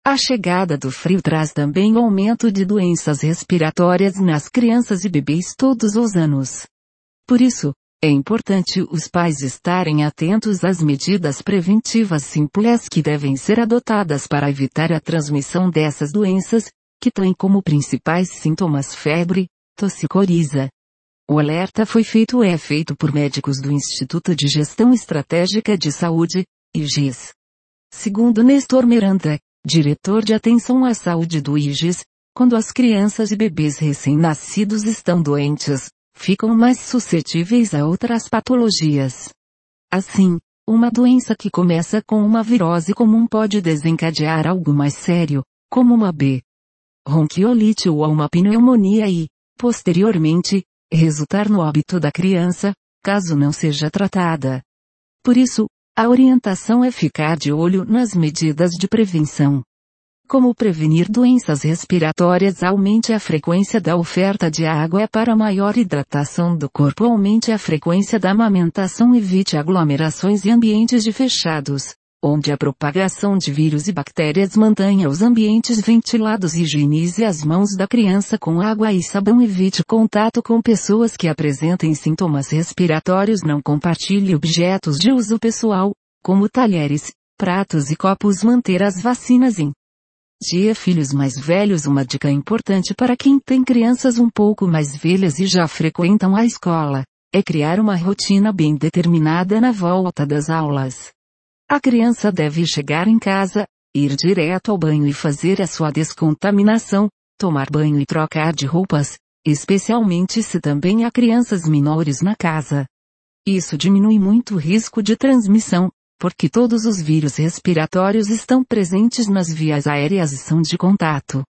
A chegada do frio traz também aumento de doenças respiratórias nas crianças e bebês todos os anos. Por isso, é importante os pais estarem atentos às medidas preventivas simples que devem ser adotadas para evitar a transmissão dessas doenças, que têm como principais sintomas febre, tosse e coriza. O alerta foi feito por médicos do Instituto de Gestão Estratégica de Saúde, IGES. Segundo Nestor Miranda, diretor de atenção à saúde do IGES, quando as crianças e bebês recém-nascidos estão doentes, ficam mais suscetíveis a outras patologias. Assim, uma doença que começa com uma virose comum pode desencadear algo mais sério, como uma bronquiolite ou uma pneumonia e, posteriormente, resultar no óbito da criança, caso não seja tratada. Por isso, a orientação é ficar de olho nas medidas de prevenção. Como prevenir doenças respiratórias? Aumente a frequência da oferta de água para maior hidratação do corpo. Aumente a frequência da amamentação. Evite aglomerações em ambientes fechados, onde a propagação de vírus e bactérias. Mantenha os ambientes ventilados. Higienize as mãos da criança com água e sabão. Evite contato com pessoas que apresentem sintomas respiratórios. Não compartilhe objetos de uso pessoal, como talheres, pratos e copos. Manter as vacinas em dia. Filhos mais velhos. Uma dica importante para quem tem crianças um pouco mais velhas e já frequentam a escola, é criar uma rotina bem determinada na volta das aulas. A criança deve chegar em casa, ir direto ao banho e fazer a sua descontaminação, tomar banho e trocar de roupas, especialmente se também há crianças menores na casa. Isso diminui muito o risco de transmissão, porque todos os vírus respiratórios estão presentes nas vias aéreas e são de contato.